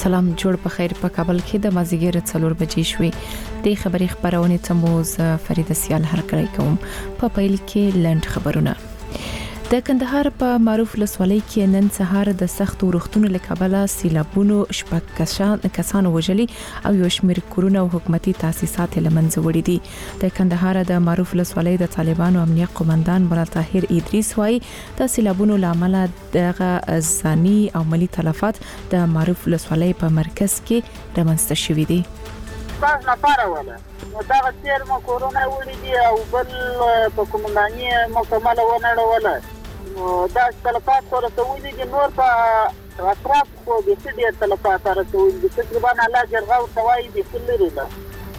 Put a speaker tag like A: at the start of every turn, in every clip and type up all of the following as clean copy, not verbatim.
A: سلام جوړ په خیر په کابل کې د مازیګر 4 بجې شوې د خبري خبرونه تموز فرید سیال هر کړی کوم په پیل کې لند خبرونه د کندهار په معروف لسوالۍ کې نن سهار د سخت ورښتونو لکبله سیلابونو شپږ کسان وژلي او یو شمېر کورونه او حکومتي تاسیسات لمنځه وړي دي د کندهار د معروف لسوالۍ د طالبانو امنیت قومندان مولا طاهر ادریس وايي د سیلابونو لامل دغه ځاني او مالی تلفات د معروف لسوالۍ په مرکز کې رامنځته شوې دي
B: تاسو لپاره ولا دا غیر مو کورونا وړي دي او بل په کومنداني مکمل ونهړوله دا تلفات سره تولی دي نور په اطراف خو د ډیر تلفات سره تولی دي تقریبا الله جرغه او توای دي کلري ده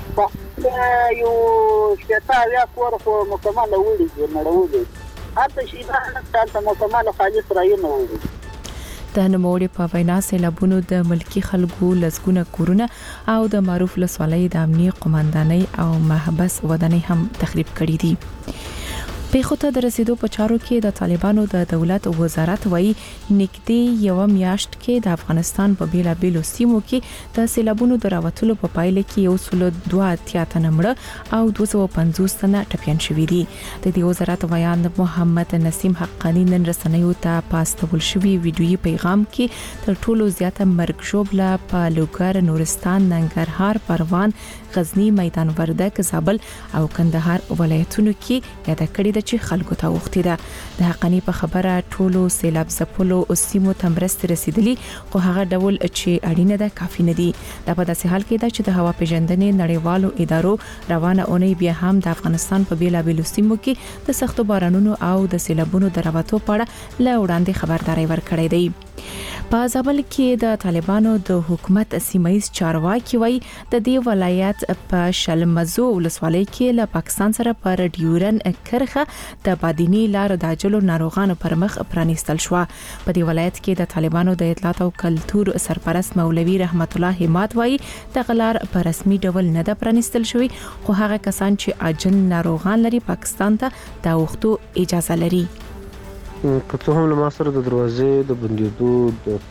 B: په یو شتا یا کور خو مکمل وړي دي نړولې هڅه شي دا تاسو مکمل خالص راينه وړي
A: د نوموړي په وینا سیلابونو د ملکی خلکو لزګونه کورونه او د معروف لسوالۍ د امنیت قومندانۍ او محبس ودانۍ هم تخریب کړي دي پیښو د رسیدو په چارو کې د طالبانو د دولت وزارت وایي نږدې یو میاشت کې د افغانستان په بیلابېلو سیمو کې د سیلابونو د راوتلو په پایله کې یو سل 2 تنه مړه او 250 تنه ټپيان شوي دي د دې وزارت بیان محمد نسیم حقانی نن رسنیو ته پاستول شوی ویډیويي پیغام کې تر ټولو زیاته مرګ ژوبله په لوګر نورستان ننګرهار پروان غزنی میدان وردګ زابل او کندهار ولایتونو کې یاد کړی چې خلکو ته وختي ده د حقانی په خبره ټولو سیلاب زپلو او سیمو تمرست رسیدلی خو هغه ډول چې اړینه ده کافي نه دي دا په داسې حال کې ده چې د هوا پیژندنې نړیوالو ادارو روانه اونۍ بیا هم د افغانستان په بیلابېلو سیمو کې د سختو بارانونو او د سیلابونو د راوتو په اړه له وړاندې خبرداري ورکړې ده په زابل کې د طالبانو د حکومت سیمایي چارواکي وایي د دې ولایت په شلمزو ولسوالۍ کې له پاکستان سره پر ډیورن کرخه د بادینی لار د اجلو ناروغانو پر مخ پرانیستل شو په دې ولایت کې د طالبانو د اطلاعات او کلتور سرپرست مولوی رحمت الله همت وایي د غلار په رسمي ډول نه د پرانیستل شوی خو هغه کسان چې اجل ناروغان لري پاکستان ته د وختو اجازه لري
C: که څه هم له ما سره د دروازې د بندیدو د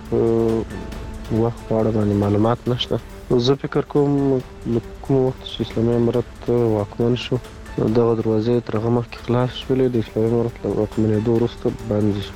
C: ټیک وخت په اړه باندې معلومات نشته زه فکر کوم کوم وخت چې اسلامي امارت واکمن شو دغه دروازې تر هغه مخکې خلاص شولې د اسلامي امارت له واکمنېدو وروسته بندې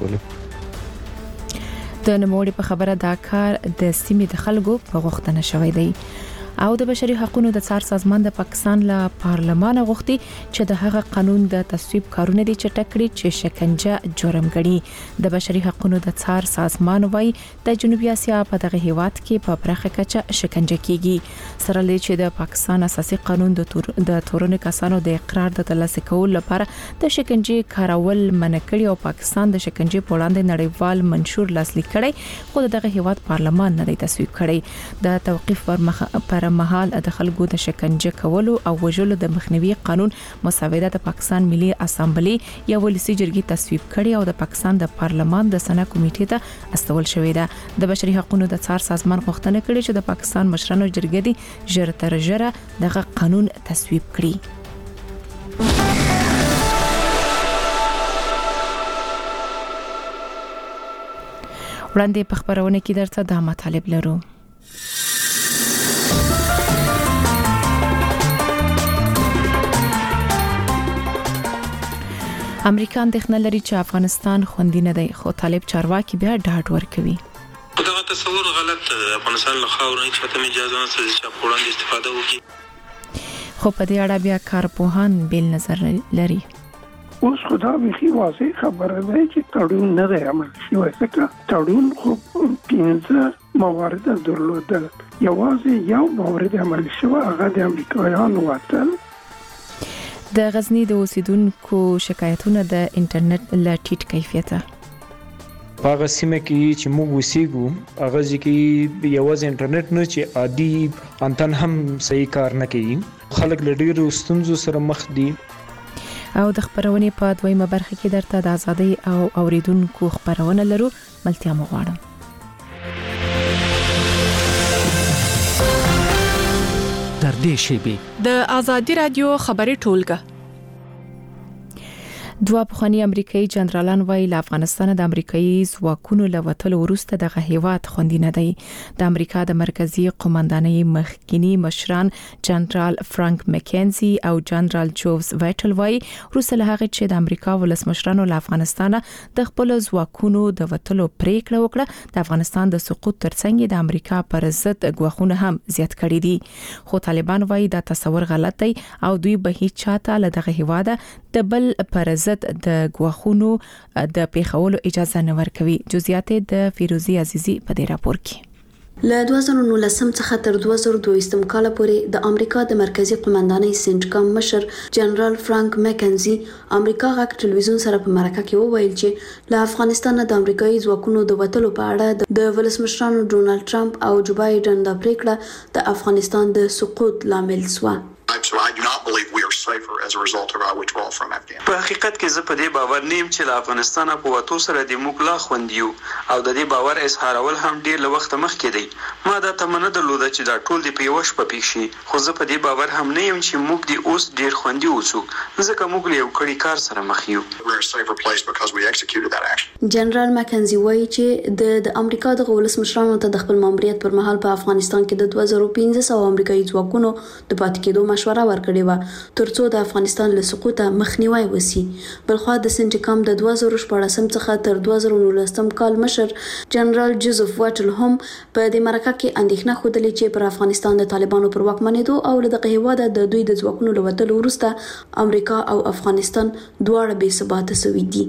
C: شولې
A: د نوموړي په خبره دا کار د سیمې د خلکو په غوښتنه شوی دی او د بشري حقوقو د څار سازمان د پاکستان له پارلمان غوښتي چې د هغه قانون د تصویب کارونه دي چې ټکړي چې شکنجه جرم ګڼي د بشري حقوقو د څار سازمان وايي د جنوبي اسیا په دغه هیواد کې په پرخه کچه شکنجه کیږي سره لې چې د پاکستان اساسي قانون د تورن کسانو د اقرار د ترلاسه کولو لپاره د شکنجه کارول منع کړي او پاکستان د شکنجه په وړاندې نړیوال منشور لاسلیک کړي خو دغه هیواد پارلمان نه دی تصویب کړي د توقيف پر مهال د خلکو د شکنجه کولو او وژلو د مخنیوي قانون مسوده د پاکستان ملي اسامبلی یو ولسی جرګې تصویب کړي او د پاکستان د پارلمان د سنا کمیټې ته استول شوې ده د بشري حقوقو د څار سازمان غوښتنه کړې چې د پاکستان مشرانو جرګې دي ژر تر ژره دغه قانون تصویب کړي وړاندې په خبرونه کې درته د مطالب لرو امریکا اندېښنه لري چې افغانستان خوندي نه دی خو طالب چارواکي بیا ډاډ ورکوي
D: دا تصور غلط افغانستان له خاورې چې ته اجازه نه سي چې په وړاندې استفاده وکړي
A: خو په دې اړه بیا کارپوهان بیل نظر لري
E: اوس خدا به واضح خبره ده چې تړون نه دی عمل شوی ځکه تړون خو 15 موارد درلودل یوازې یو مورد عمل شوی هغه د امریکایانو وتل
A: د غزنی د اوسیدونکو شکایتونه د انټرنیټ له ټیټ کیفیته
F: هغه سیمه کې چې موږ وسیګو هغه ځکه یوازې انټرنیټ نه چې عادي انتن هم صحیح کار نه کوي خلک له ډیرو ستونزو سره مخ دي
A: او د خبرونې په دویمه برخه کې درته د ازادۍ او اوریدونکو خبرونه لرو ملتیا مو غواړم
G: در دې شیبه
H: د ازادي رادیو خبري ټولګه
A: دوه پخوانی امریکایي جنرالان وایي له افغانستان د امریکایي ځواکونو له وټلو وروسته دغه هیواد خوندي نه دی. د امریکا د مرکزی قومندانۍ مخکینی مشران جنرال فرانک مکینزي او جنرال جوز وایټل وایي وروسته له هغه چې د امریکا ولسمشرانو له افغانستان د خپل ځواکونو د وټلو پریکړه وکړه، د افغانستان د سقوط ترڅنګ د امریکا پر ضد غواخونه هم زیات کړي دي. خو طالبان وایي دا تصور غلط دی او دوی به هیڅ چاته له دغه هیواد د بل پر ضد د غواخونو د پیښولو اجازه نه ورکوي. جزئیات د فیروزی عزیزی په دې راپور کې.
G: له 2019 څخه تر 2022 کال پورې د امریکا د مرکزی قومندانۍ سنټکام مشر جنرال فرانک مکینزي امریکا غاک ټلویزیون سره په مرکه کې وویل چې له افغانستان د امریکایي ځواکونو د وټلو په اړه د ولسمشرانو ډونالد ټرمپ او جو بایدن د پریکړه د افغانستان د سقوط لامل شو.
H: So I do not believe we are safer as a result of our withdrawal from Afghanistan.
I: په حقیقت کې زه په دې باور نیم چې له افغانستان په وټو سره د موږ لا خوندیو او د دې باور اظهارول هم ډیر له وخت مخکې دی. ما دا تمنه درلوده چې دا ټول د پیوش په پیښ شي، خو زه په دې باور هم نه یم چې موږ د اوس ډیر خوندي اوسو ځکه موږ له یو کړي کار سره مخ یو.
H: We are a safer place because we executed that action.
G: جنرال مکینزي وایي چې د امریکا د ولسمشرانو ته د خپل ماموریت پر مهال په افغانستان کې د 2500 امریکایي ځواکونو د پاتې کېدو مشوره ورکړې و ترڅو د افغانستان له سقوطه مخنیوي وسی. بلخوا د سنټکام د 2014 څخه تر 2019 کال مشر جنرال جوزف وایټل هم په دې مرکه کې اندېښنه خوده چې پر افغانستان د طالبانو پر واکمنېدو او له دغه هیواد د دوی د ځواکونو له وټلو وروسته امریکا او افغانستان دواړه بې ثباته شوي دي.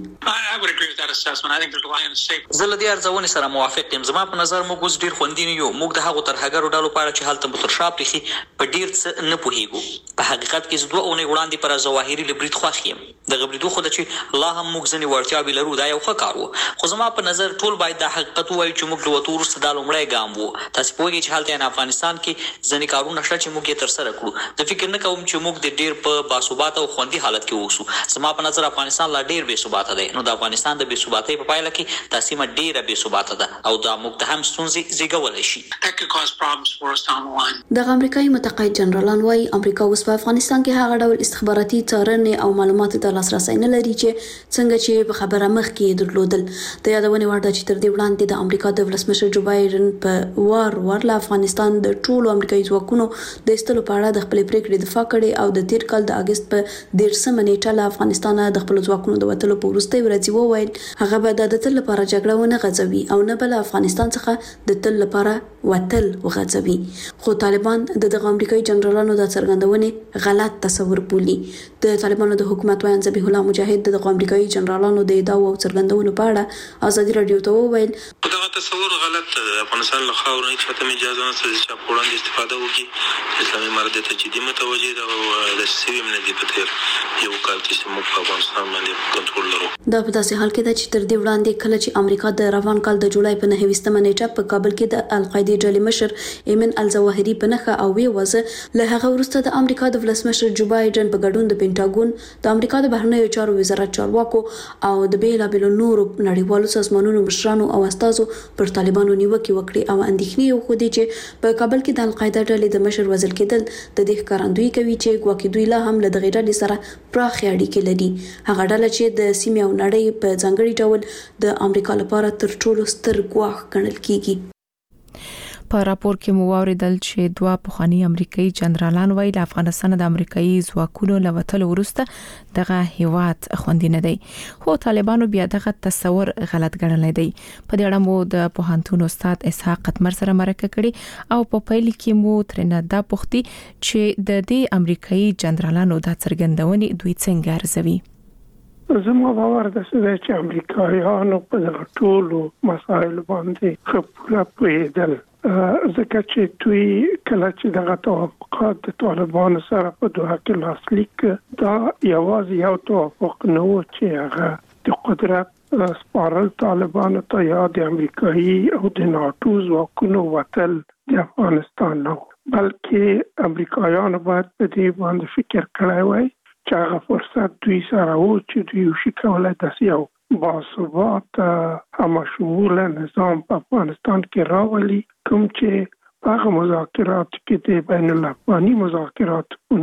J: زه له دې ارزونې سره موافق یم. زما په نظر موږ اوس ډیر خوندي نه یو. موږ د هغو ترهګرو ډلو په اړه چې هلته په تر شا پرېښي په ډیر څه نه پوهیږو. په حقیقت کې 2 اونۍ وړاندې پر ظواهري لبرید خوښ یم. د غبرېدو خو د چې لا هم موږ ځنې وړتیاوې لرو دا یو ښه کار و، خو زما په نظر ټول باید دا حقیقت ووایو چې موږ له وتو وروسته دا لومړی ګام و. تاسې پوهېږئ چې هلته افغانستان کې ځینې کارونه شته چې موږ یې ترسره کړو. زه فکر نه کوم چې موږ د ډېر په باثباته او خوندي حالت کې اوسو. زما په نظر افغانستان لا ډېر بې ثباته دی. نو د افغانستان د بې ثباتۍ په پایله کې دا سیمه ډېره بې ثباته ده او دا موږ ته هم ستونزې زېږولی شي.
G: د امریکایي متقاعد جنرالان وایي امریکا اوس په افغانستان کې هغه ډول استخباراتي څارنې او معلوماتو ته لاسرسی نه لري چې څنګه چې په خبره مخکې درلودل. د یادونې وړ ده چې تر دې وړاندې د امریکا د ولسمشر جو بایدن په وار له افغانستان د ټولو امریکایي ځواکونو د ایستلو په اړه د خپلې پریکړې دفاع کړې او د تیر کال د اگست په 13 نیټه له افغانستان د خپل ځواکونو د وټلو په وروستۍ ورځ وویل هغه به د تل لپاره جګړه ونه غځوي او نه بل افغانستان څخه د تل لپاره وټل وغځوي. خو طالبان دغه امریکایي جنرالانو د څرګندونې غلط تصور بولي. د طالبانو د حکومت وایي ذبیح الله مجاهد د امریکایي جنرالانو د ادعاو او څرګندونو په اړه ازادي رادیو ته وویل
D: دغه تصور غلط دی. افغانستان له خاورې هیڅ چاته اجازه نشته چې په وړاندې استفاده وکړي. اسلامي امارت ته جدي متوجه ده او د سیمې من دي په تیر یو کال چې موږ په افغانستان باندې کنټرول لرو.
G: دا په داسې حال کې ده چې تر دې وړاندې کله چې امریکا د روان کال د جولای په 9 نیټه په کابل کې د القاعده ډلې مشر ایمن الظواهري په نخښه او وی وزه له هغه وروسته د امریکا د ولسمشر جو بایدن په ګډون د پینټاګون د امریکا د بهرنیو چارو وزارت چارواکو او د بیلابېلو نورو نړیوالو سازمانونو مشرانو او استازو پر طالبانو نیوکې وکړي او اندېښنې یې وښودې چې په کابل کې د القاعده ډلې د مشر وژل کېدل د دې ښکارندویي کوي چې ګواکې دوی لا هم له دغې ډلې سره پراخې اړیکې لري. هغه ډله چې د سیمې او نړۍ په ځانګړي ډول د امریکا لپاره تر ټولو ستر ګواښ ګڼل کیږي.
A: په راپور کې مو واوریدل چې دوه پخوانی امریکایي جنرالان وایي د افغانستان د امریکایي ځواکونو له وټلو وروسته دغه هیواد خوندي نه دی، خو طالبانو بیا دغه تصور غلط ګڼلی دی. په دې اړه مو د پوهنتون استاد اسحاق قتمر سره مرکه کړې او په پیل کې مو ترنه دا پوښتي چې د دې امریکایي جنرالانو د څرګندونې دوی څنګه ارزوي.
E: زما باور ده چې امریکایانو په دغه ټولو مسایلو باندې خپله پوهېدل، ځکه چې دوی کله چې دغه توافقات د طالبانو سره په دوحه کې لاسلیک دا یوازې یو توافق نه و چې هغه د قدرت سپارل طالبانو ته یا د امریکایي او د ناټو ځواکونو وتل د افغانستان نه، بلکې امریکایانو باید په دې باندې فکر کړی وای چې هغه فرصت دوی سره و چې دوی وشي کولای داسې یو باثبات همشموله نظام په افغانستان کې راولي، کوم چې هغه مذاکرات کې د بین الافغاني مذاکرات په نوم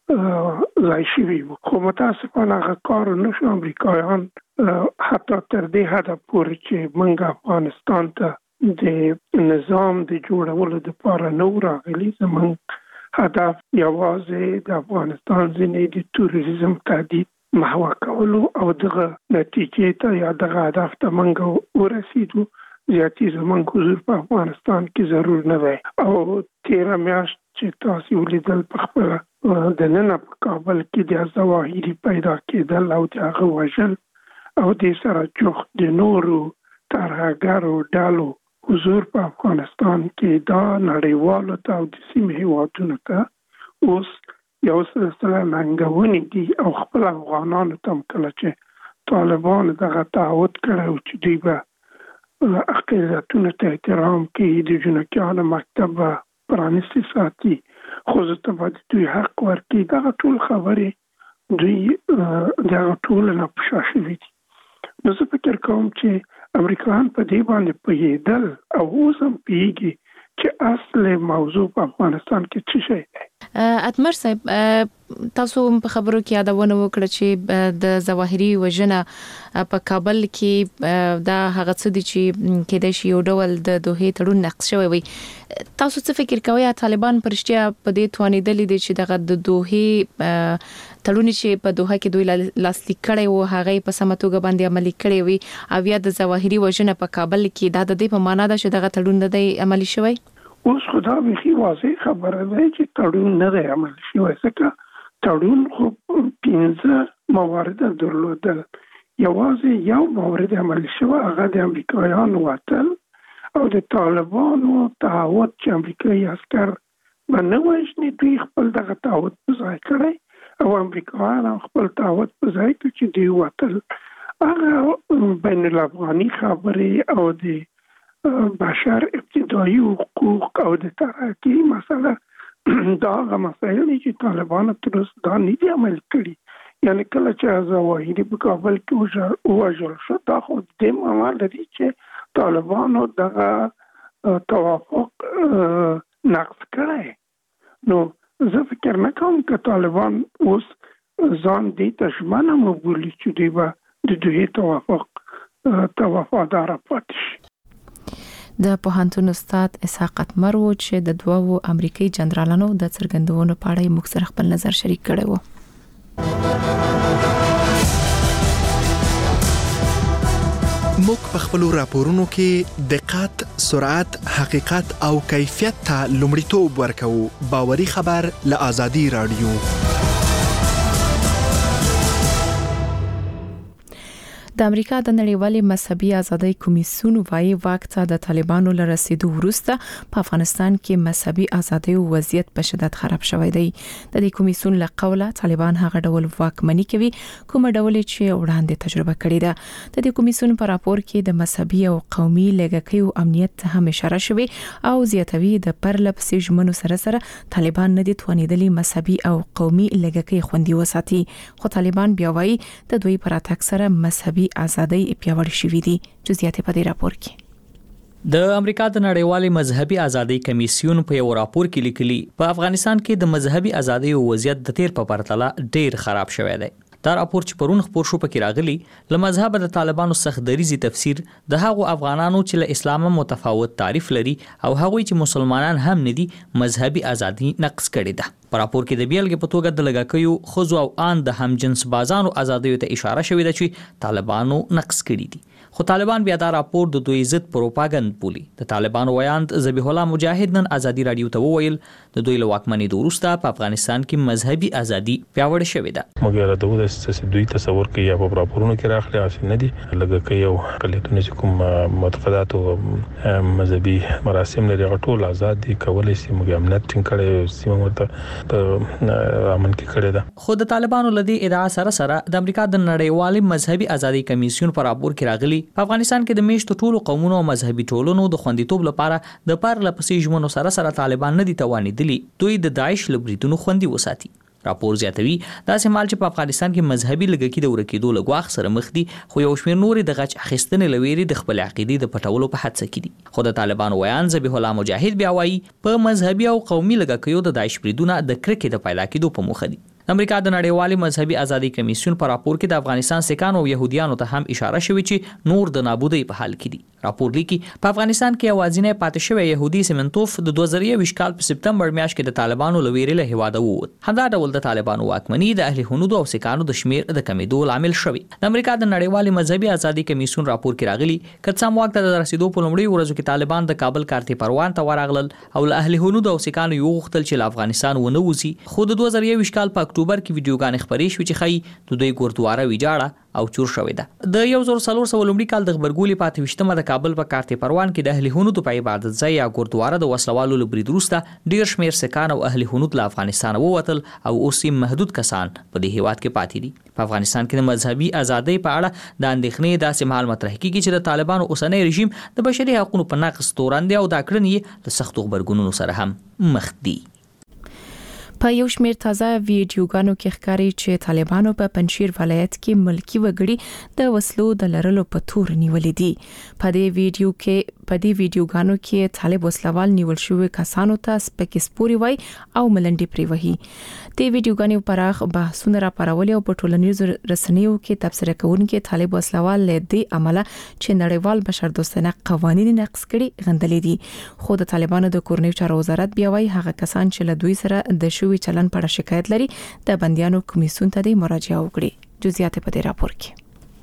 E: ځای شوي وو. خو متاسفانه هغه کار نشو. امریکایان حتی تر دې حده پورې چې موږ افغانستان ته د نظام د جوړولو دپاره نه راغلي. زموږ هدف یوازې د افغانستان ځینې د توریزم تهدید محوه کولو او دغه نتیجې ته یا دغه هدف ته موږ ورسېدو. زیاتې زموږ حضور په افغانستان کې ضرور نه دی. او تېره میاشت چې تاسې ولیدل په خپله دننه په کابل کې د ظواهري پیدا کېدل او د هغه وژل او دې سره جوخت د نورو ترهګرو ډلو حضور په افغانستان کې دا نړیوالو ته او د سیمې هیوادونو ته اوس یو سلسله ننګونې دي. او خپل افغانانو ته هم کله چې طالبان دغه تعهد کړی چې دوی به اقلیتونو ته احترام کوي، د جنکیانو مکتب به پرانیستي ساتي، ښځو ته به د دوی حق ورکوي، دغه ټول خبرې دوی دغه ټول نه په شا شوي دي. نو زه فکر کوم چې امریکایان په دې باندې پوهېدل او اوس هم پوهېږي چې اصل موضوع په افغانستان کې څه شی دی.
A: اتمر صاحب، تاسو په خبرو کې یادونه وکړه چې د ظواهري وژنه په کابل کې دا هغه څه دي چې کېدای شي یو ډول د دوحې تړون نقض شوی وي. تاسو څه فکر کوئ طالبان پر رښتیا په دې توانېدلي دي چې دغه د دوحې تړون چې په دوحه کې دوی لاسلیک کړی وو هغه په سمه توګه باندې عملي کړی وي، او یا د ظواهري وژنه په کابل کې دا د دې په معنا ده چې دغه تړون نه دی عملي شوی؟
E: اوس خدا بخي واضح خبره ده چې تړون نه دی عملي شوی. ځکه تړون خو 15 موارد درلودل. یوازې یو مورد عملي شوی، هغه د امریکایانو وتل او د طالبانو تعهد چې امریکایي عسکر به نه وژني. دوی خپل دغه تعهد په ځای کړی او امریکایان خپل تعهد په ځای کړی چې دوی وتل. هغه بین الافغاني خبرې او د بشر ابتدایي حقوق او د ترقی مسله دا هغه مسایل دي چې طالبانو تر اوسه دا نه دي عملي کړي. یعنی کله چې ظواهري په کابل کې وژل شو، دا خو د معنا لري چې طالبانو دغه توافق نقض کړی. نو زه فکر نه کوم چې طالبان اوس ځان دې ته ژمنه وبولي چې دوی به د دوی توافقدار پاتې شي.
A: د پوهنتون استاد اسحاق اتمر و چې د دوو امریکایي جنرالانو د څرګندونو په اړه موږ سره خپل نظر شریک کړی و.
K: موږ په خپل راپورونو کې دقت، سرعت، حقیقت او کیفیت ته لومړیتوب ورکوو. باوري خبر له آزادي رادیو.
A: د امریکا د نړیوالې مذهبي ازادۍ کمیسیون وايي واک ته د طالبانو له رسیدو وروسته په افغانستان کې مذهبي ازادۍ او وضعیت په شدت خراب شوی دی. د دې کمیسیون له قوله طالبان هغه ډول واکمني کوي کوم ډول چې وړاندې تجربه کړې ده. د دې کمیسیون په راپور کې د مذهبي او قومي لږکیو امنیت ته هم اشاره شوی او زیاتوي د پرلپسې ژمنو سره سره طالبان نه دي توانېدلي مذهبي او قومي لږکي خوندي وساتي. خو طالبان بیا وايي د دوی پر اتاک سره مذهبي ازادۍ پیاوړې شوې دي. جزئیات په دې راپور کې
J: د امریکا د نړیوالې مذهبي ازادۍ کمیسیون په یو راپور کې لیکلي په افغانستان کې د مذهبي ازادۍ او وضعیت د تیر په پرتله ډیر خراب شوی دی. دا راپور چې پرون خبر شو پکې راغلی له مذهب د طالبانو سخت دریزي تفسیر د هغو افغانانو چې له اسلام متفاوت تعریف لري او هغوی چې مسلمانان هم نه دي مذهبي ازادي نقض کړې ده. په راپور کې د بیلګې په توګه د لږکیو، ښځو او ان د همجنس بازانو ازادیو ته اشاره شوې ده چې طالبانو نقض کړي دي. خو طالبان بیا دا راپور د دوی ضد پروپاګند بولي. د طالبانو ویاند ذبیح الله مجاهد نن آزادي رادیو ته وویل د دوی له واکمنۍ وروسته په افغانستان کې مذهبي ازادي پیاوړې شوې ده.
L: مګر د دوی دوی تصور کوي یا په راپورونو کې راخلي او نه دي لږکي او اقلیتونه چې کوم معتقدات او مذهبي مراسم لري ټول آزاد دي کولای شي موږ امنیت ټینګ کړي سیمه ورته په امن کې کړي ده.
J: خو د طالبانو لدی ادعا سره د امریکا د نړیوالې مذهبي ازادۍ کمیسیون په راپور کې راغلي په افغانستان کې د میشتو ټولو قومونو او مذهبي ټولنو د خوندیتوب لپاره د پرلپسې ژمنو سره طالبان نه دي توانېدلي دوی د داعش له بریدونو خوندي وساتي. راپور زیاتوي داسې مال چې په افغانستان کې مذهبي لږکي د ورکېدو له ګواښ سره مخ دي، خو یو شمېر نورې د غچ اخیستنې له ویرې د خپل عقیدې د پټولو په هڅه کې دي. خو د طالبانو ویان ذبیح الله مجاهد بیا وایي په مذهبي او قومي لږکیو د داعش بریدونه د کرکې د پیدا کېدو په موخه دي. د امریکا د نړیوالې مذهبي ازادي کمیسیون په راپور کې د افغانستان سکانو او يهوديانو ته هم اشاره شوې چې نور د نابودۍ په حال کې دي. راپور لیکي په افغانستان کې اوازینه پاتې شوی يهودي سیمنتوف د 2020 کال په سپتمبر میاشت کې د طالبانو لویرې له هواده ووت. همدا ډول د طالبانو واکمني د اهل هنود او سکانو د شمیر د کمیدو لامل شوی. د امریکا د نړیوالې مذهبي ازادي کمیسیون راپور کې راغلي کڅام وخت د رسیدو په لومړي ورځو کې طالبان د کابل کارتي پروان ته ورغلل او له اهل هنود او سکانو یو غوښتل چې له افغانستان ونه وځي. خو د 2020 کال په اکتوبر کې ویډیوګان خبرې شوې چې خی د دوی ګوردواره ویجاړه او چور شوې ده. د 1400 لومړي کال د خبرګولې پاتې وشتمه د کابل په کارتي پروان کې د اهل هنود په عبادت ځای یا ګوردواره د وسلوالو لبرید وروسته ډیر شمیر سکان او اهل هنود له افغانستان ووتل او اوس محدود کسان په دې هیواد کې پاتې دي. په افغانستان کې د مذهبي ازادۍ په اړه د اندېښنې داسې مهال مطرح کیږي چې د طالبانو اوسنی رژیم د بشري حقوقو په نقض تورن دی او دا کړنې له سختو غبرګونونو سره هم مخ دي.
A: په یو شمیر تازه ویډیوګانو کې ښکاري چې طالبانو په پنځیر ولایت کې ملکی وګړي د وسلو د لرلو په تور نیولې دي. په دې ویډیوګانو کې طالب وسلوال نیول شوی کسانو ته سپکې سپوري وای او ملنډي پری وهي. د ویډیوګانو پراخ بحثونه راپارولي او په ټولنیزو رسنیو کې تبصره کوونکي طالب وسلوال له دې عمله چې نړیوال بشردوستانه قوانين نقض کړي غندلې دي. خو د طالبانو د کورنیو چارو وزارت بیا وای هغه کسان چې له دوی سره د شوی چلن په اړه شکایت لري د بنديانو کمیسیون ته د مراجعه وکړي. جزئیات په دې راپور کې.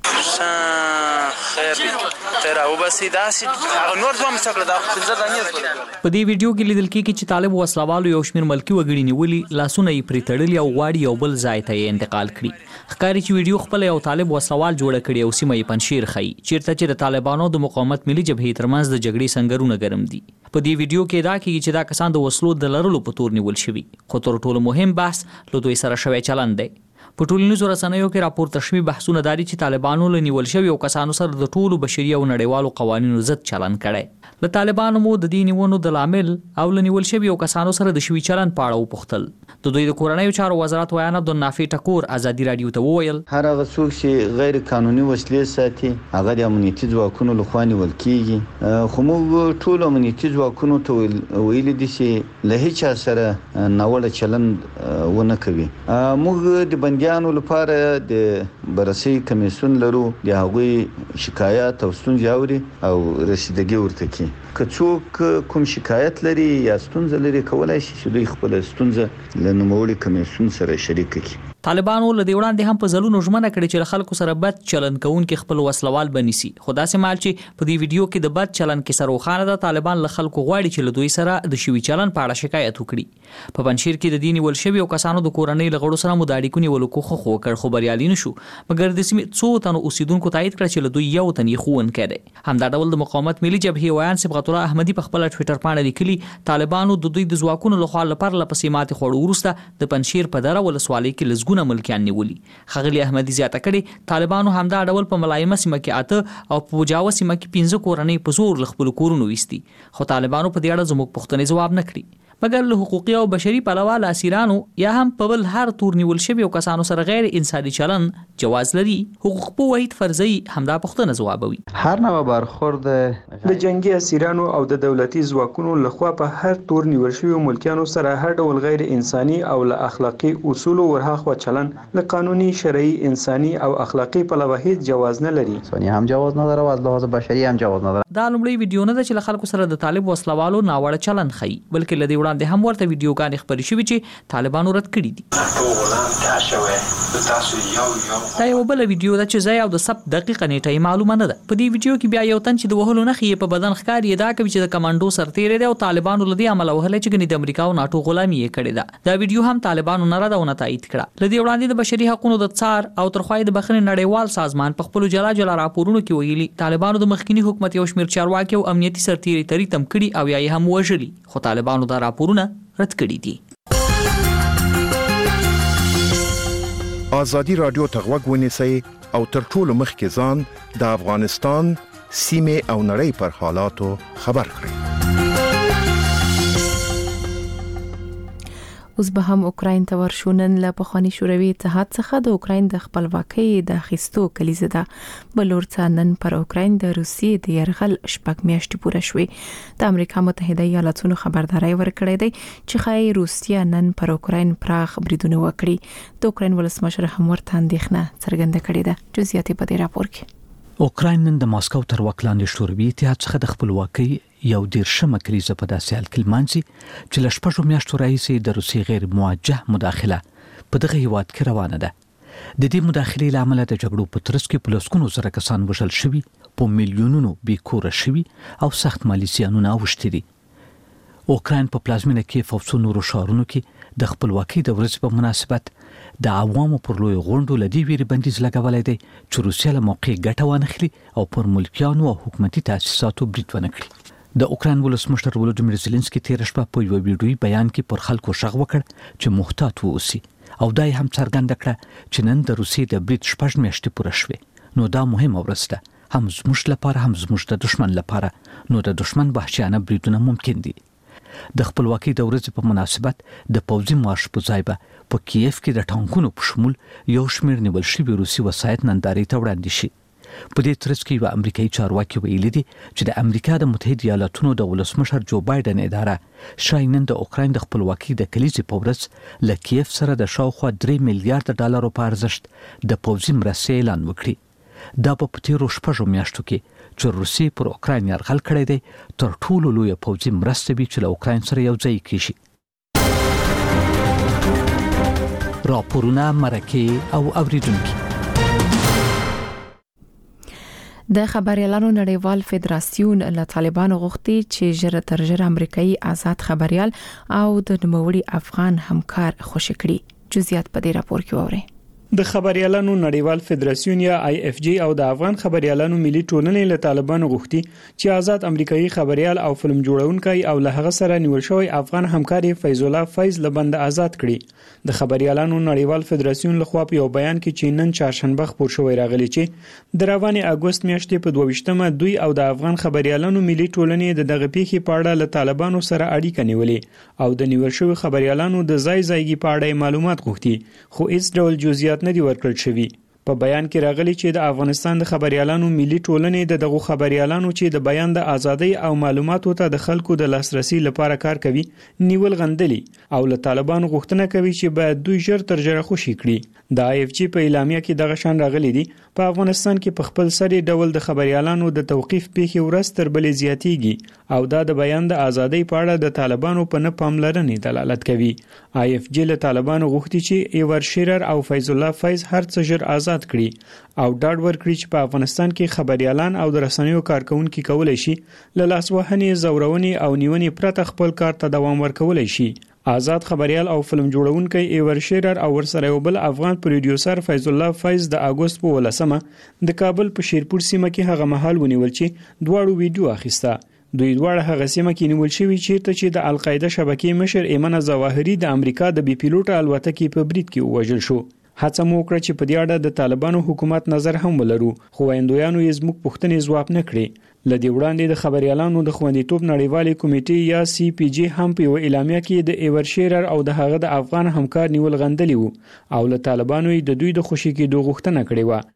J: په دې ویډیو کې لیدل کېږي چې طالب وسلوالو یو شمیر ملکی وګړي نیولي لاسونه یې پرې تړلي او واړي یو بل ځای ته یې انتقال کړي. ښکاري چې ویډیو خپل یو طالب وسلوال جوړ کړي او سیمه یې پنځیر خي چیرته چې د طالبانو د مقاومت ملي جبهې ترمنځ د جګړې سنگرونه ګرم دي. په دې ویډیو کې دا کېږي چې دا کسان د وسلو د لرلو په تور نیول شوي. خو تر ټولو مهم بحث له دوی سره شوی چلند دی. په ټولنیزو رسنیو کې راپورته شوي بحثونه داري چې طالبانو له نیول شوي او کسانو سره د ټولو بشري او نړیوالو قوانینو ضد چلند کړي. له طالبانو مو د دې نیونو د لامل او له نیول شوي او کسانو سره د شوي چلند په اړه وپوښتل. د دوی د کورنیو چارو وزارت ویان عبدالنافع ټکور ازادي رادیو ته وویل
M: هر هغه څوک چې غیر قانوني وسلې ساتي هغه د امنیتي ځواکونو لخوا نیول کیږي. خو موږ ټول امنیتي ځواکونو ته ویل دي چې له هیڅ سره ناوړه چلند ونه کوي. موږ د بنديانو لپاره د بررسي کمیسیون لرو د هغوی شکایت او ستونزې اوري او رسیدګي ورته کوي. که څوک کوم شکایت لري یا ستونزه لري کولای شي چې دوی خپل ستونزه له نوموړي کمیسیون سره شریک کړي.
J: طالبانو له دې وړاندې هم په ځلونو ژمنه کړې چې له خلکو سره بد چلند کوونکي خپل وسلوال بنسي. خو داسې مال چې په دې ویډیو کې د بد چلند کې سروخانه ده طالبان له خلکو غواړي چې له دوی سره د شوي چلند په اړه شکایت وکړي. په پنځیر کې د دې نیول شوي او کسانو د کورنۍ له غړو سره مو د اړیکو نیولو کوښښ وکړ خو بریالي نشو. مګر د سیمې څو تنو اوسیدونکو تایید کړ چې له دوی یو تن یې ښوونکی دی. همدا ډول د مقاومت ملي جبهې ویان صبغت الله احمدي په خپل ټویټر باندې لیکلي طالبانو د دوی د ځواکونو لخوا لپاره پسې ماتې خوړو وروسته د پنځیر په دره ولسوالۍ کې لزګونه ملکیان نیولي. خغلی احمدي زیاته کړي طالبانو همدا ډول په ملایمه سیمه کې 8 او په جاوه سیمه کې 15 کورنۍ په زور خپل کورونو وستي. خو طالبانو په دې اړه زموږ پوښتنې جواب نه کړي. مګر له حقوقي او بشري پلوه اسیرانو یا هم په بل هر تور نیول شوی او کسانو سره غیر انساني چلند جواز لري. حقوق په وحید فرضي همدا پوښتنه جوابوي.
M: هر نوع برخورد
N: د جنگي اسیرانو او د دولتي ځواکونو لخوا په هر تور نیول شوی ملکیانو سره هر ډول غیر انساني او له اخلاقی اصول ورهاخوا چلند له قانوني شرعي انساني او اخلاقی پلوه هیڅ جواز نه لري.
M: انساني هم جواز نه لري او از لحاظ بشري هم جواز نه لري.
J: دا لومړی ویډیو نه ده چې له خلکو سره د طالب وسلوالو ناوړه چلند خي بلکې له دې وړاندې هم ورته ویډیوګانې خبرې شوې چې طالبانو رد کړي دي. دا یو بل ویډیو ده چې ځای او د سب دقیقه نیټه معلومه نه ده. په دې ویډیو کې بیا یو تن چې د وهلو نښې په بدن ښکاري دا کوي چې د کمانډو سرتیری دی او طالبانو له دې عمله وهلی چې ګنې د امریکا او ناټو غلامي یې کړې ده. دا ویډیو هم طالبانو نه ردونه تایید کړه. له دې وړاندې د بشري حقوقو د څار او ترخوای د بخښنې نړیوال سازمان په خپل جلا راپورونو کې ویلي طالبانو د مخکنی حکومت یو شمېر چارواکي او امنیتي سرتیري تم کړي او یا یې هم وژلي. خو طالبانو دا راپورونه رد کړي دي.
O: آزادي رادیو ته غوږ ونیسئ او تر ټولو مخکې ځان د افغانستان سیمې او نړۍ پر حالاتو خبر کړئ.
A: اوس به هم اوکراین ته ورشو. نن له پخوانی شوروي اتحاد څخه د اوکراین د خپلواکۍ د اخیستو کلیزه ده. بلور څخه نن پر اوکراین د روسیې د يرغل شپږ میاشتې پوره شوې. د امریکا متحده ایالاتونو خبرداري ورکړې ده چې خای روسیا نن پر اوکراین پراخ بریدونه وکړي. د اوکراین ولسمشر هم ورته اندېښنه څرګنده کړې ده. جزئیات په دې راپور کې.
P: اوکراین نن د ماسکو تر وکلاندې شوروي اتحاد څخه د خپلواکۍ یو دیرشمه کریزه په داسې حال کې لمانځي چې له شپږو میاشتو راهیسې د روسیې غیر موجه مداخله په دغه هیواد کې روانه ده. د دې مداخلې له امله د جګړو په ترڅ کې په لسګونو زره کسان وژل شوي، په میلیونونو بیکوره شوي او سخت مالي زیانونه اوښتي دي. اوکراین په پلازمینه کې او څو نورو ښارونو کې د خپلواکۍ د ورځې په مناسبت د عوامو پر لوی غونډو لدی ویری بندیز لګولای دی چې روسیا له موقع ګټه وانخلي او پر ملکیانو او حکومتي تاسیساتو برید ونه کړي. د اوکراین ولسمشر ولودیمیر زيلنسکي تیر شپه په یو ویډیوي بیان کې پر خلکو شغ وکړ چې محتاط ووسی او دای هم څرګنده کړه چې نن د روسیې د برید شپږ میاشتې پوره شوې. نو دا مهمه ورځ ده، هم زموږ لپاره هم زموږ د دشمن لپاره. نو د دشمن وحشیانه بریدونه ممکن دي. د خپلواکۍ د ورځې په مناسبت د پوځي مارش په ځای به په کیف کې د ټانکونو په شمول یو شمېر نیول شوي روسي وسایط نندارې ته وړاندې شي. په دې ترڅ کې یو امریکایي چارواکي ویلي دي چې د امریکا د متحده ایالاتونو د ولسمشر جو بایدن اداره شاید نن د اوکراین د خپلواکۍ د کلیزې په ورځ له کیف سره د شاوخوا 3 میلیارډ ډالرو په ارزښت د پوځي مرستې اعلان وکړي. دا په تیرو شپږو میاشتو کې چې روسیې پر اوکراین یرغل کړی دی تر ټولو لوی پوځي مرسته وی چې له اوکراین سره یو ځای کیږي. راپورونه مرکه او اوریدونکو.
A: د خبريالانو نړیوال فدراسیون له طالبانو غوښتي چې ژر تر ژره امریکایي آزاد خبريال او د نوموړي افغان همکار خوشی کړي. جزئیات په دې راپور کې ووري.
N: د خبريالانو نړیوال فدراسیون یا IFJ او د افغان خبريالانو ملي ټولنې له طالبانو غوښتي چې آزاد امریکایي خبريال او فلم جوړونکي او له هغه سره نیول شوی افغان همکاري فیض الله فیض له بند آزاد کړي. د خبريالانو نړیوال فدراسیون لخوا په یو بیان کې چې نن چهارشنبه خبر شوی راغلی چې د روانې اگست میاشتې په 22مه دوی او د افغان خبريالانو ملي ټولنې د دغه پیښې په اړه له طالبانو سره اړیکه نیولې او د نیول شوی خبريالانو د ځایګي په اړه معلومات غوښتي، خو هیڅ ډول جزئیات نه دی ورکړل شوی. په بیان کې راغلی چې د افغانستان د خبريالانو ملي ټولنې دغه خبريالانو چې د بیان د ازادۍ او معلوماتو ته د خلکو د لاسرسي لپاره کار کوي نیول غندلي او له طالبانو غوښتنه کوي چې باید دوی ژر تر ژره خوشي کړي. د IFJ په اعلامیه کې دغه شان راغلی دی په افغانستان کې په خپل سری ډول د خبريالانو د توقيف پیښې ورځ تر بلې زیاتېږي او دا د بیان د ازادۍ په اړه د طالبانو په نه پاملرنې دلالت کوي. IFJ له طالبانو غوښتي چې ایور شیرر او فیض الله فیض هر څه ژر آزاد کړي او ډاډ ورکړي چې په افغانستان کې خبريالان او د رسنیو کارکونکو کولای شي له لاسوهنې، زورونې او نیونې پرته خپل کار ته دوام ورکولای شي. آزاد خبريال او فلم جوړونکي ایور شیرر او ورسره یو بل افغان پروډوسر فیض الله فیض د اگست په 18مه د کابل په شیرپور سیمه کې هغه مهال ونیول چې دواړو ویډیو اخیسته. دوی دواړه هغه سیمه کې نیول شوی چې د القاعده شبکې مشر ایمن ظواهری د امریکا د بي پیلوټ الوتکې په برید کې وژل شو. هڅه مو وکړه چې په دې اړه د طالبانو حکومت نظر هم ولرو، خو وایندویانو یې زموږ پوښتنې ځواب نه کړې. لدی وړاندې د خبريالانو د خوندیتوب نړیوالې کمیټې یا CPJ هم په یو اعلامیه کې د ایور شیرر او د هغه د افغان همکار نیول غندلی وو او له طالبانو د دوی د خوشي کېدو غوښتنه کړې و.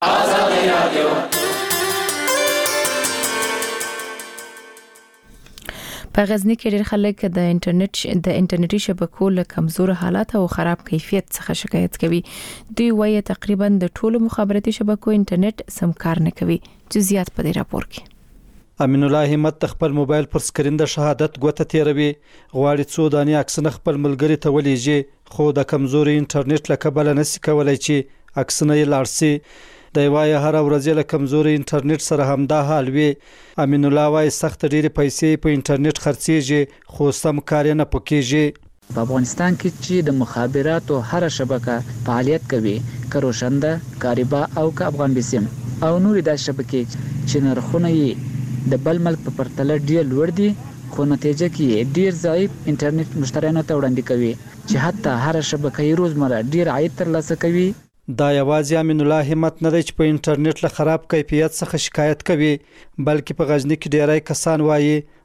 A: په غزنی کې ډېر خلک د انټرنیټي شبکو له کمزور حالت او خراب کیفیت څخه شکایت کوي. دوی وایي تقریبا د ټولو مخابراتي شبکو انټرنیټ سم کار نه کوي. جزئیات په دې راپور کې.
Q: امین الله همت خپل موبایل پر سکرین د شهادت ګوته تیروي، غواړي څو دانې عکسونه خپل ملګری ته ولېږي، خو د کمزوري انټرنیټ له کبله نشي کولای چې عکسونه یې لاړ شي. د وای هر ورځ له کمزوري انټرنیټ سره همدا حال وي. امین الله وای سخت ډېری پیسې په انټرنیټ خرڅيږي خو سم کار نه پکېږي.
R: په افغانستان کې چې د مخابراتو هر شبکه فعالیت کوي، کروشنده، کاریبا او افغان بیسیم او نور د شبکې چې نرخونه یې د بل ملک په پرتله ډیر لوړ دي، خو نتیجه کې ډیر ضعیف انټرنیټ مشتریانو ته وړاندې کوي چې حتی هر شبکه یې روزمره ډیر عاید ترلاسه کوي.
Q: دا یوازې امین الله همت نه دی چې په انټرنیټ له خراب کیفیت څخه شکایت کوي، بلکې په غزنی کې ډیری کسان وایي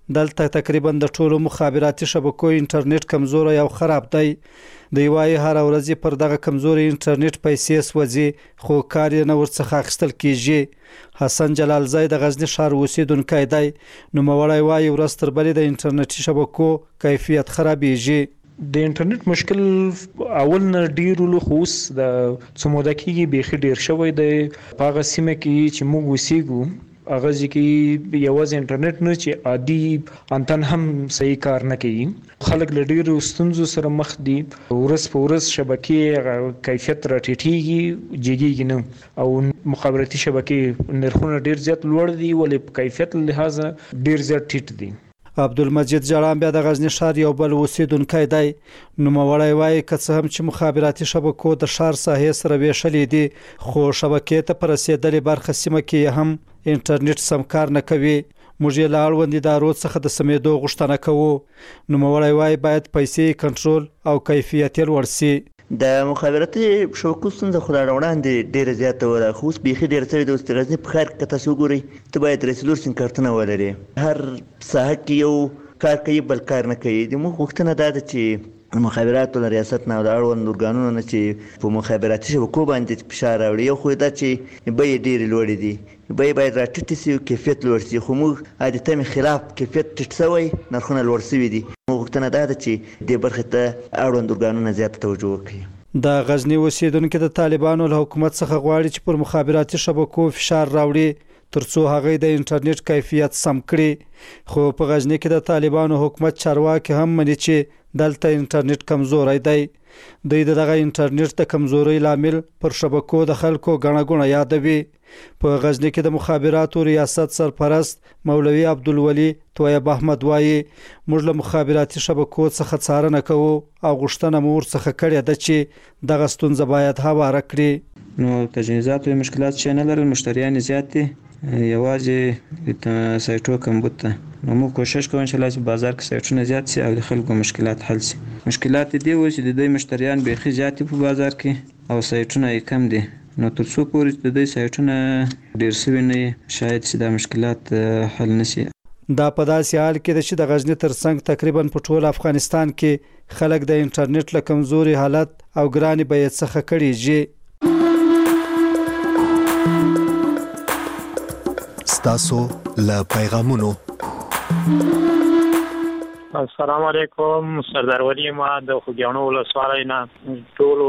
Q: دلته تقریبا د ټولو مخابراتي شبکو انټرنیټ کمزوري او خراب دی. د یوای هر ورځ پر دغه کمزوري انټرنیټ پیسې سوځي خو کار نه ورڅخه اخیستل کیږي. حسن جلال زای د غزنی ښار اوسیدونکی دی. نو موړی وایي ورځ تر بلې د انټرنیټي شبکو کیفیت خرابېږي.
F: د انټرنیټ مشکل اول نه ډیر له خوس د څومره کېږي بيخي ډیر شوی دی. په هغه سیمه کې چې موږ وسیګو هغه ځکه یوازې انټرنیټ نه چې عادي انتن هم صحیح کار نه کوي. خلک له ډیرو ستونزو سره مخ دي. ورځ په ورځ شبکې کیفیت راټیټېږي جګېږي نه او مخابراتي شبکې نرخونه ډیر زیات لوړ دي ولې په کیفیت لحاظ ډیر زیات ټیټ دي.
Q: عبدالمجید جړان بیا د غزنی ښار یو بل اوسیدونکی دی. نو موړی وایي که څه هم چې مخابراتي شبکو د ښار ساحې سره ویشلې دي خو شبکې ته پر رسېدلې برخه سیمه کې هم انټرنیټ سم کار نه کوي. موږ یې له اړوندې ادارو څخه د سمېدو غوښتنه کوو. نو موړی وایي باید پیسې کنټرول او کیفیت یې لوړ سي.
S: د مخابراتي شبکو ستونزه خو لا وړاندې ډېره زیاته وه خو اوس بیخي ډېره سوې ده. اوس د غزني په ښار کې که تاسو وګورئ ته باید 3 سیم کارتونه ولرې. هر ساحه کې یو کار کوي بل کار نه کوي. د موږ غوښتنه دا ده چې مخابراتو له ریاست نه او د اړوند ارګانونو نه چې په مخابراتي شبکو باندې فشار راوړي. یو خو دا چې بیې ډېرې لوړې دي بیې باید راټیټې سي او کیفیت لوړ سي خو موږ عادتمې خلاف کیفیت ټیټ سوی نرخونه لوړ سوي دي. موږ غوښتنه دا ده چې دې برخې ته اړوند ارګانونه زیاته توجه وکړي.
Q: د غزنی اوسیدونکو د طالبانو له حکومت څخه غواړي چې پر مخابراتي شبکو فشار راوړي ترڅو هغه د انټرنیټ کیفیت سم کړي. خو په غزنی کې د طالبانو حکومت چارواکي هم مني چې دلته انټرنیټ کمزوري دی. دوی دغه انټرنیټ د کمزوري لامل پر شبکو د خلکو غڼه غونه یادوي. په غزنی کې د مخابراتو ریاست سرپرست مولوي عبدالولي تویب احمد وایي موږ له مخابراتي شبکو څخه څارنه کوو او غوښتنه مو ورڅخه کړې ده چې دغه ستونزه باید هواره کړي.
T: نو تجهیزات او مشکلات چې نه لرل مشتریان زیات دي یوازې د سایټو کمبود ته. نو موږ کوشش کوو چې بازار کې سایټونه زیات سي او د خلکو مشکلات حل سي. مشکلات دي و چې د دې مشتریان بیخي زیات په بازار کې او سایټونه یې کم دي. نو تر څو پورې د دې سایټونه ډیر سوي نه شاید چې دا مشکلات حل نشي.
Q: دا په داسې حال کې ده چې د غزنی ترڅنګ تقریبا په ټول افغانستان کې خلک د انټرنیټ له کمزوري حالت او ګرانې بیې څخه کړيږي.
K: ستاسو له پیغامونو.
U: السلام علیکم سردار ولی ما د خوګیانو ولسوالۍ نه ټولو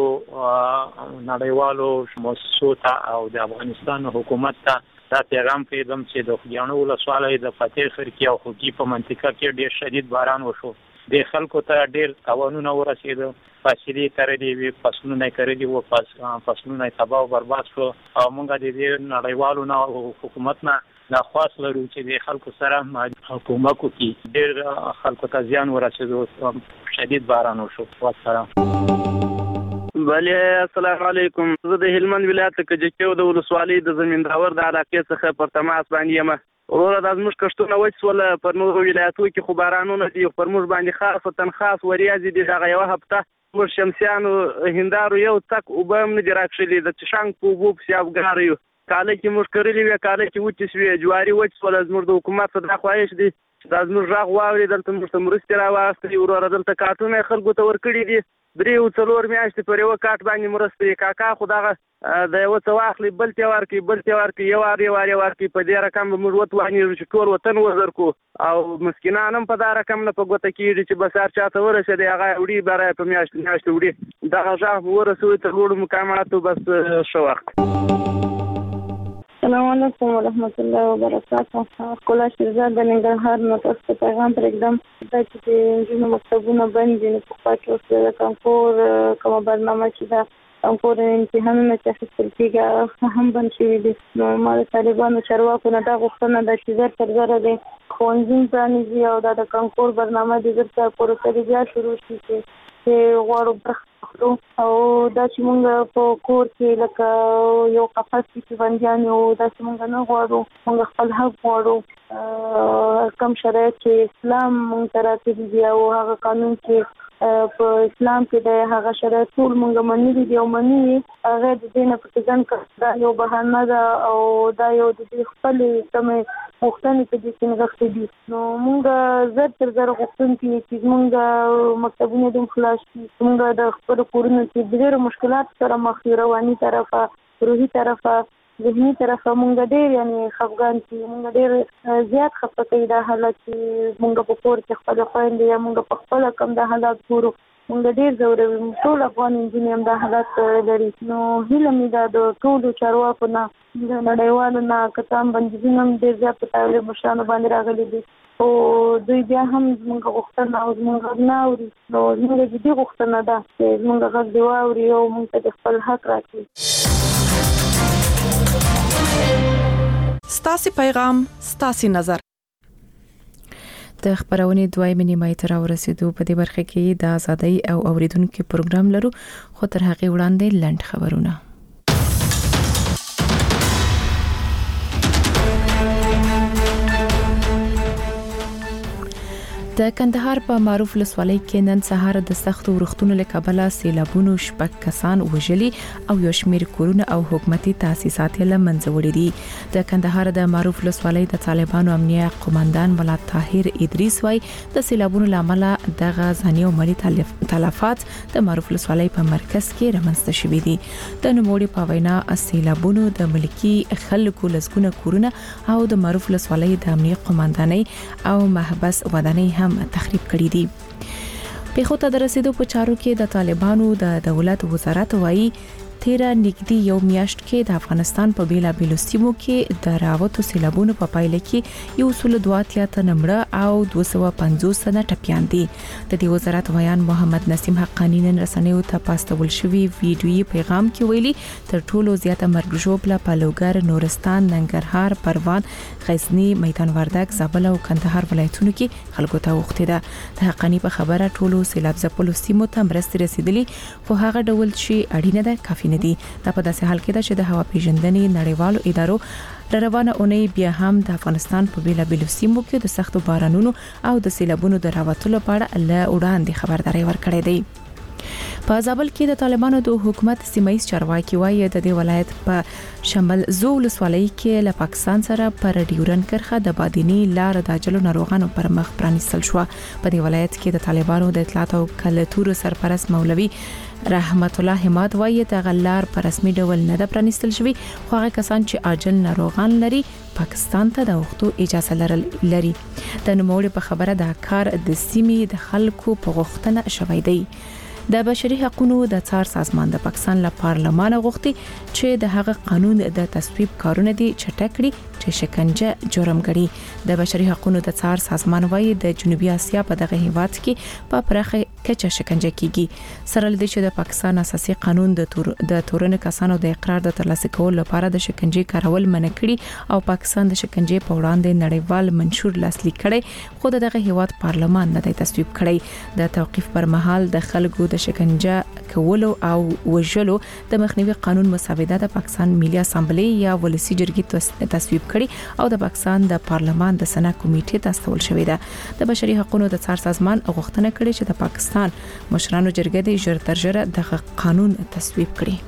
U: نړیوالو مؤسسو ته او د افغانستان حکومت ته دا پیغام پیغام چې د خوګیانو ولسوالۍ د فتح خرکی او خوګي په منطقه کې ډېر شدید باران وشو. د خلکو ته ډېر تاوانونه ورسېدل. فاصلې ترلې وي فصلونه کړلي وو فصلونه تباہ او برباد شو او موږ د دې نړیوالو نه حکومت نه دا خاص لرو چې د خلکو سره حکومت کوي. ډېر خلکو ته زیان ورسېدو شدید باران وشو. والسلام.
V: بله السلام علیکم. زه د هلمند ولایت کجکیو د ولسوالۍ د زمینداور د علاقې څخه پر تماس باندې یم. وروره د زموږ کښتونه وچ پر نورو ولایتو کې خو بارانونه دي پر موږ باندې خاص وریځې دي. دغه یوه هفته موږ شمسیانو هندارو یو تک اوبه هم نه دي راکښلي. د چشانګ په اوبو پسې افګار یو. کاله کې موږ کرلي وې کاله کې وچې شوې جواري وچ سوله. زموږ د حکومت څخه دا خواهش دی دا زموږ غږ واوري دلته موږ ته مرستې راواخلي. وروره دلته کارټونه خلکو ته ورکړي دي 3-4 میاشتې پر یوه کارټ باندې مرستې. کاکا خو دغه د یوه څه واخلي بل ته ورکړي یو وار ورکړي. په دې رقم به موږ وتوانېږو چې ټول وطن وزر کړو او مسکینان هم په دا رقم نه په ګوته کېږي چې بس هر چا ته ورسېدی هغه وړي برای په میاشت وړي. دغه غږ ورسوي تر لوړو مقاماتو. بس ښه وخت.
W: السلام علیکم ورحمت الله وبرکاته. ښکلا شیرزاد د ننګرهار نه تاسو ته پیغام پرېږدم دا چې د نجونو مکتبونه بند دي. نو په خوا کې اوس د کانکور کومه برنامه چې ده کانکور امتحانونه چې اخیستل کېږي هم بند شوي دي. نو ما د طالبانو چارواکو نه دا غوښتنه ده چې زر تر زره د ښوونځي پرانیزي او دا د کانکور برنامه د زر تر پروسه بیا شروع شي چې غواړو برخه واخلو او دا چې موږ په کور کې لکه یو قفس کې بندیان یو دا چې موږ نه غواړو. موږ خپل حق غواړو. کم شرایط چې اسلام موږ ته راکړي دي او هغه قانون چې په اسلام کې د هغه شرایط ټول مونږ منلي دي او مني هغه د دې نه په ځان کې دا یو بهانه ده او دا یو د خپل کومه غوښتنې په دې کې نغښتې دي. نو مونږ زر تر زر غوښتونکي چې مونږ مکتبونه د خلاص شي، مونږ د خپل کورونو کې ډېر مشکلات سره مخ یو، رواني طرفه، روحي طرفه، ذهني طرفه مونږ ډېر یعنی خفګان چې مونږ ډېر زیات خفه کوي دا حالت چې مونږ په کور کې خپل خويندې یا مونږ په خپل کم دا حالات ګورو، مونږ ډېر ځوروي. ټول افغان نجونې هم دا حالات لري. نو هیله مې ده د ټولو چارواکو نه، د نړیوالو نه، کتاب بندیزونه هم ډېر زیات په طالب مشرانو باندې راغلي دي او دوی بیا هم زموږ غوښتنه او زموږ غږ نه اوري. نو زموږ جدي غوښتنه ده چې زموږ غږ دې واوري او موږ ته د خپل حق راکړي.
B: ستاسو پیغام، ستاسو نظر.
A: د خبرونې دویمه نیمه تر ورسېدو په دې برخه کې د ازادۍ او اوریدونکو پروګرام لرو، خو تر هغه وړاندې لنډ خبرونه. د کندهار په معروف ولسوالۍ کې نن سهار د سختو ورښتونو له کبله سیلابونو شپږ کسان وژلي او یو شمېر کورونه او حکومتي تاسیسات له منځه وړي دي. د کندهار د معروف ولسوالۍ د طالبانو امنیه قوماندان مولا طاهر ادریس وايي د سیلابونو لامل دغه ځاني او مالی تلفات د معروف ولسوالۍ په مرکز کې رامنځته شوي دي. د نوموړي په وینا سیلابونو د ملکی خلکو لسګونه کورونه او د معروف ولسوالۍ د امنیه قوماندانۍ او محبس ودانۍ هم تخریب کړي دي. په خو ته رسیدو په چارو کې د طالبانو د دولت وزارت وایي تیرا نږدې یو میاشت کې د افغانستان په بیلابیلو سیمو کې د راوتو سیلابونو په پایله کې یو سل 2 تنه مړه او 250 تنه ټپيان دي. د دې وزارت ویان محمد نسیم حقانی نن رسنیو ته پاستول شوی ویډیویي پیغام کې ویلي تر ټولو زیاته مرګ ژوبله په لوګر، نورستان، ننګرهار، پروان، غزنی، میدان وردګ، زابل او کندهار ولایتونو کې خلکو ته وخته ده. د حقانی په خبره ټولو سیلاب ځپلو سیمو ته مرستې رسیدلي، خو هغه ډول چې اړینه ده کافي نه دي. دا په داسې حال کې ده چې د هوا پیژندنې نړیوالو ادارو روانه اونۍ بیا هم د افغانستان په بیلابیلو سیمو کې د سختو بارانونو او د سیلابونو د راوتلو په اړه له وړاندې خبرداري ورکړې ده. په زابل کې د طالبانو د حکومت سیمایي چارواکي وایي د دې ولایت په شمال زو ولسوالۍ کې له پاکستان سره پر ډیورن کرخه د بادینی لار د اجلو ناروغانو پر مخ پرانیستل شو. په دې ولایت کې د طالبانو د اطلاعات او کلتور سرپرست مولوي رحمت الله حماد وایي د غلار په رسمي ډول نه د پرانیستل شوی، خو هغه کسان چې اجل ناروغان لري پاکستان ته د وختو اجازه لري. د نوموړي په خبره د کار د سیمې د خلکو په غوښتنه شوی دی. د بشري حقوقو د څار سازمان د پاکستان له پارلمان غوښتي چې د هغه قانون د تصویب کارونه دي چټک کړي چې شکنجه جرم ګڼي. د بشري حقوقو د څار سازمان وايي د جنوبي اسیا په دغه هیواد کې په پراخه کچه شکنجه کیږي. سره لدې چې د پاکستان اساسي قانون د تورن کسانو د اقرار د ترلاسه کولو لپاره د شکنجه کارول منع کړي او پاکستان د شکنجه په وړاندې نړیوال منشور لاسلیک کړي، خو دغه هیواد پارلمان نه دی تصویب کړی. د توقيف پر مهال د خلکو د شکنجه کولو او وژلو د مخنیوي قانون مسوده د پاکستان ملي اسامبلی یا ولسی جرګې تصویب کړي او د پاکستان د پارلمان د سنا کمیټې ته استول شوې ده. د بشري حقوقو د څار سازمان غوښتنه کړې چې د پاکستان مشرانو جرګې د ژر تر ژره د قانون تصویب کړي.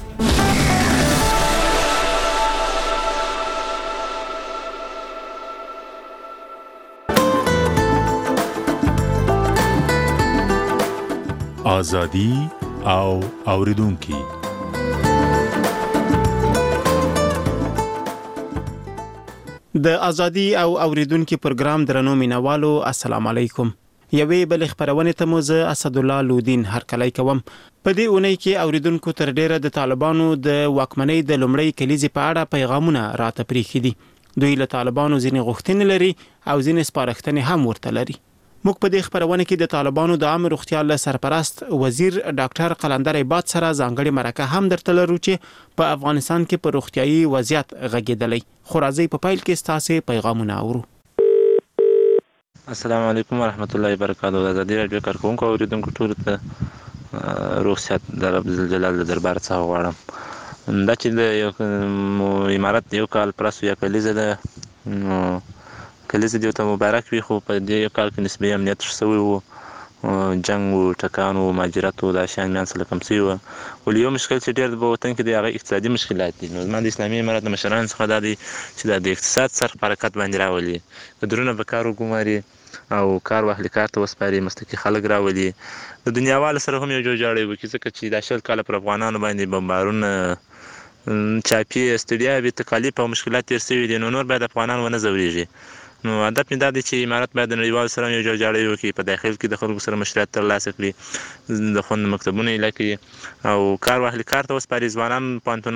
C: ازادي او اوریدونکو
I: د ازادي او اوریدونکو پروګرام درنو مینوالو السلام علیکم. یوې بل خبرونه ته موزه اسد الله لودین هرکلی کوم. په دې اونۍ کې اوریدونکو تر ډیره د طالبانو د واکمنۍ د لومړی کلیزې په اړه پیغامونه راته پریخي دي. دوی له طالبانو ځینې غوښتنې لري او ځینې سپارښتنې هم ورته لري. موږ په دې خبرونه کې د طالبانو د عام روغتیا له سرپرست وزیر ډاکټر قلندر عباد سره ځانګړي مرکه هم درته لرو چې په افغانستان کې په روغتيایي وضعیت غږیدلی. خو راځي په پایل کې ستاسو پیغامونه اورو.
X: السلام علیکم ورحمت الله وبرکاته. د ازادي رادیو کارکونکو اوریدونکو ټول ته روغتیات د رب جلال دربار څخه غواړم. دا چې د امارت یو کال پرسو یا کلیزه ده کلیزه دیو ته مبارک وي، خو په دې کال کې نسبي امنیت شوی وو جنگ او ټکان او مهاجرت او دا شیان میان سره کم شوي وو. ولې یو مشکل چې ډېر په وطن کې دی هغه اقتصادي مشکلات دي. نو زما د اسلامي امارت د مشرانو څخه دا دی چې دا د اقتصاد سر په حرکت باندې راولي، کدرونه به کار وګماري او کار واهلي کار ته وسپاري، مستقي خلک راولي، د دنیاوالو سره هم یو جوړجاړی وکړي، ځکه چې دا 20 کاله پر افغانانو باندې بمبارونه، چاپي، ستړیا، تکالیف او مشکلات تېر شوي دي، نو نور باید افغانان ونه ځورېږي. نو هدف مې دا دی چې امارت باید د نړیوالو سره یو جوړجاړی وکړي، په داخل کې د خلکو سره مشروعیت ترلاسه کړي، د خوندو مکتبونه ایله کړي او کار واهلي کار ته وسپاري، ځوانان پوهنتون